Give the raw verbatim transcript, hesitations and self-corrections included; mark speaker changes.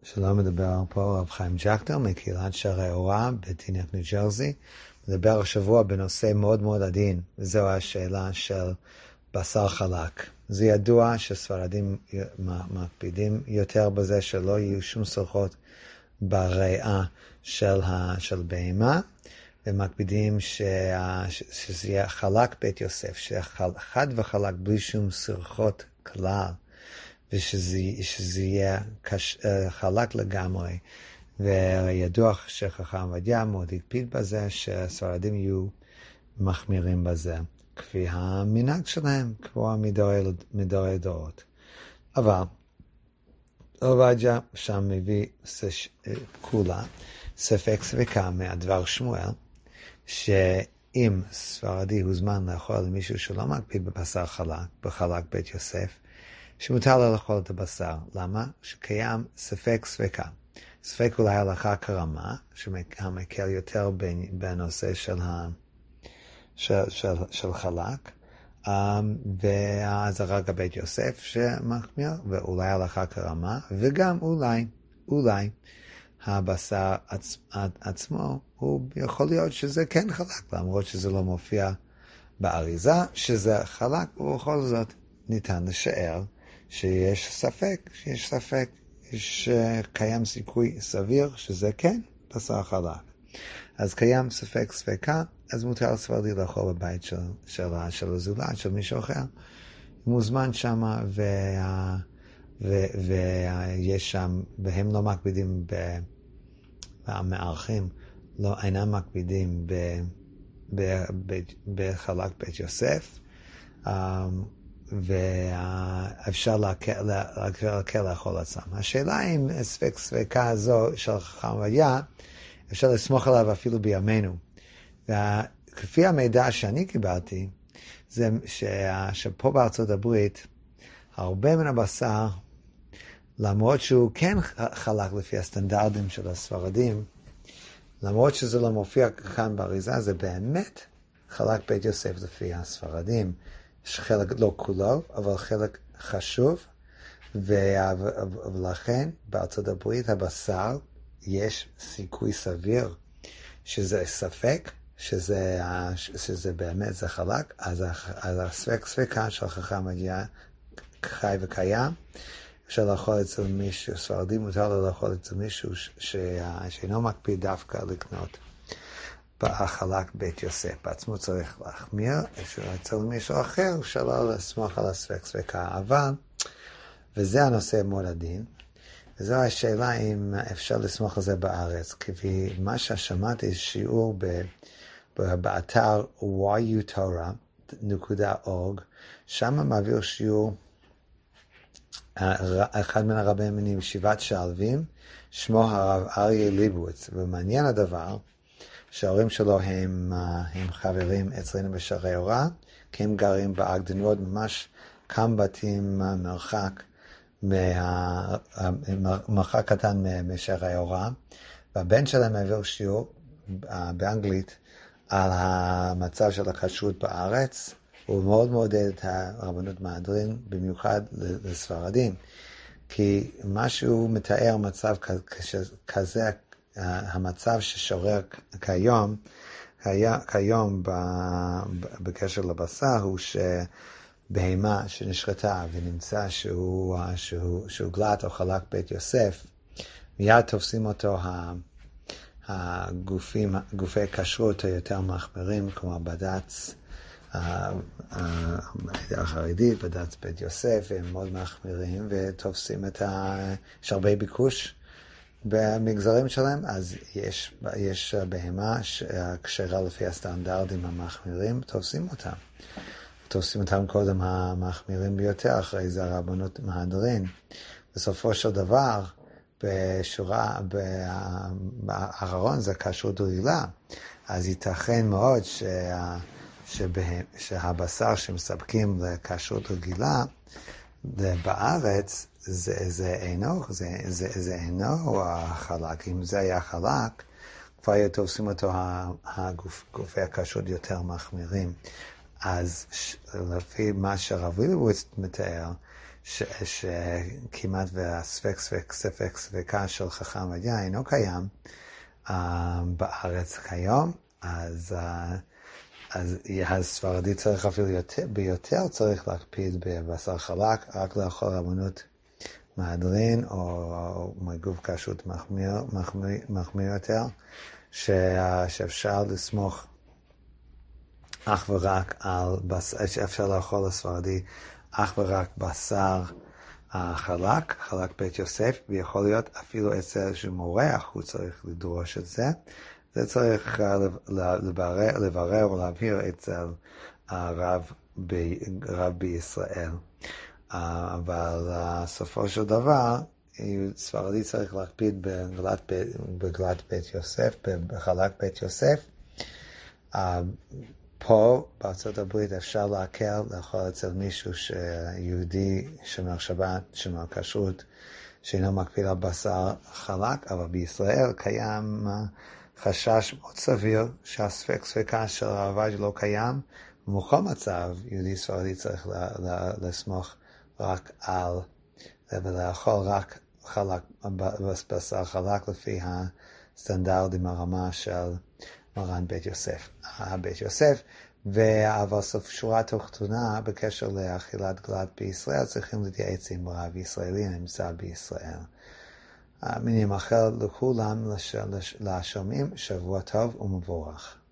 Speaker 1: שלום, מדבר פה רב חיים ג'קטר מקהילת שערי אורה בטינק ניו ג'רזי. מדבר השבוע בנושא מאוד מאוד עדין, וזו השאלה של בשר חלק. זה ידוע שספרדים מקפידים יותר בזה שלא יהיו שום סרחות בריאה של, של בהמה, ומקפידים ש... שזה יהיה חלק בית יוסף, שיהיה חד וחלק בלי שום סרחות כלל. ושזה שזה יהיה קש, חלק לגמרי. וידוע שחכם עובדיה מאוד הקפיד בזה, שספרדים יהיו מחמירים בזה, כפי המנהג שלהם, כמו מדורי דורות. אבל עובדיה שם מביא כולה ספק ספקה מהדבר שמואל, שאם ספרדי הוזמן לאכול למישהו שלא מקפיד בבשר חלק, בחלק בית יוסף, שמותר לו לאכול את הבשר. למה? שקיים ספק ספקה. ספק אולי הלכה כרמה, שמקל יותר בנושא של, ה... של, של, של חלק, um, ואז רק בית יוסף שמחמיר, ואולי הלכה כרמה, וגם אולי, אולי, הבשר עצ... עצמו, הוא יכול להיות שזה כן חלק, למרות שזה לא מופיע באריזה, שזה חלק, ובכל זאת ניתן לשער, שיש ספק, שיש ספק, שקיים סיכוי סביר שזה כן בשר חלק. אז קיים ספק ספקה, אז מותר לספרדי לאכול בבית של, של, של הזולת, של מישהו אחר. מוזמן שם, וה, ו, ויש שם, והם לא מקפידים, ב, המארחים לא אינם מקפידים ב, ב, ב, בחלק בית יוסף, ואפשר להקל לאכול עצמם. השאלה אם ספק ספקה הזו של חכם עובדיה, אפשר לסמוך עליו אפילו בימינו. וכפי המידע שאני קיבלתי, זה שפה בארצות הברית, הרבה מן הבשר, למרות שהוא כן חלק לפי הסטנדרטים של הספרדים, למרות שזה לא מופיע כאן באריזה, זה באמת חלק בית יוסף לפי הספרדים. יש חלק לא כולו, אבל חלק חשוב, ולכן בארצות הברית הבשר יש סיכוי סביר שזה ספק, שזה, שזה באמת זה חלק, אז, אז הספק ספקה של חכם עובדיה חי וקיים, אפשר לאכול אצל מישהו, ספרדי מותר לו לאכול אצל מישהו שאינו מקפיד דווקא לקנות בחלק בית יוסף. בעצמו צריך להחמיר, אצל מישהו אחר, שלא לסמוך על הספק ספקה. אבל, וזה הנושא מאוד עדין, וזו השאלה אם אפשר לסמוך על זה בארץ, כי מה ששמעתי שיעור ב, באתר וואי יו תורה דוט אורג, שם מעביר שיעור אחד מן הרבים מישיבת שלווים, שמו הרב אריה ליבוביץ, ומעניין הדבר, שההורים שלו הם, הם חברים אצלנו בשערי אורה, כי הם גרים בעקדנות ממש כמה בתים מרחק, מה, מרחק קטן משערי אורה, והבן שלהם העביר שיעור באנגלית על המצב של הכשרות בארץ, הוא מאוד מעודד את הרבנות מהדרין, במיוחד לספרדים, כי מה שהוא מתאר מצב כזה, המצב ששורר כיום, כיום בקשר לבשר, הוא שבהמה שנשחטה ונמצא שהוא, שהוא, שהוא גלת או חלק בית יוסף, מיד תופסים אותו הגופים, גופי כשרות היותר מחמירים, כמו בד"ץ, החרדית, בד"ץ בית יוסף, הם מאוד מחמירים ותופסים את ה... יש הרבה ביקוש במגזרים שלהם, אז יש, יש בהמה כשרה לפי הסטנדרטים המחמירים, תופסים אותם. תופסים אותם קודם המחמירים ביותר, אחרי זה הרבנות מהדרין. בסופו של דבר, בשורה, באחרון זה כשרות רגילה, אז ייתכן מאוד שה... שבהם, שהבשר שמספקים לכשרות רגילה בארץ זה, זה אינו, זה, זה, זה אינו החלק. אם זה היה חלק, כבר תופסים אותו הגוף, גופי הכשרות יותר מחמירים. אז לפי מה שהרב ליבוביץ מתאר, שכמעט והספק ספק ספק ספקה של חכם עובדיה אינו קיים uh, בארץ כיום, אז, uh, אז הספרדי צריך אפילו יותר, ביותר צריך להקפיד בבשר חלק, רק לאכול רבנות מהדרין או מגוף כשרות מחמיר, מחמיר, מחמיר יותר, ש, שאפשר לסמוך אך ורק על בשר, שאפשר לאכול לספרדי אך ורק בשר חלק, חלק בית יוסף, ויכול להיות אפילו אצל איזשהו מורח, הוא צריך לדרוש את זה. זה צריך לברר, לברר או להבהיר אצל רב, ב, רב בישראל. אבל סופו של דבר, ספרדי צריך להקפיד בגלת בית, בגלת בית יוסף, בחלק בית יוסף. פה בארצות הברית אפשר להקל לאכול אצל מישהו שיהודי שומר שבת, שומר כשרות, שאינו מקפיד על בשר חלק, אבל בישראל קיים חשש מאוד סביר שהספק ספקה של הרב לא קיים, ובכל מצב יהודי ספרדי צריך לסמוך רק על, ולאכול רק חלק, בשר חלק לפי הסטנדרטים הרמה של מרן בית יוסף. בית יוסף, אבל סוף שורה תחתונה בקשר לאכילת גלת בישראל, צריכים להתייעץ עם רב ישראלי הנמצא בישראל. אני מאחל לכולם, לשומעים, שבוע טוב ומבורך.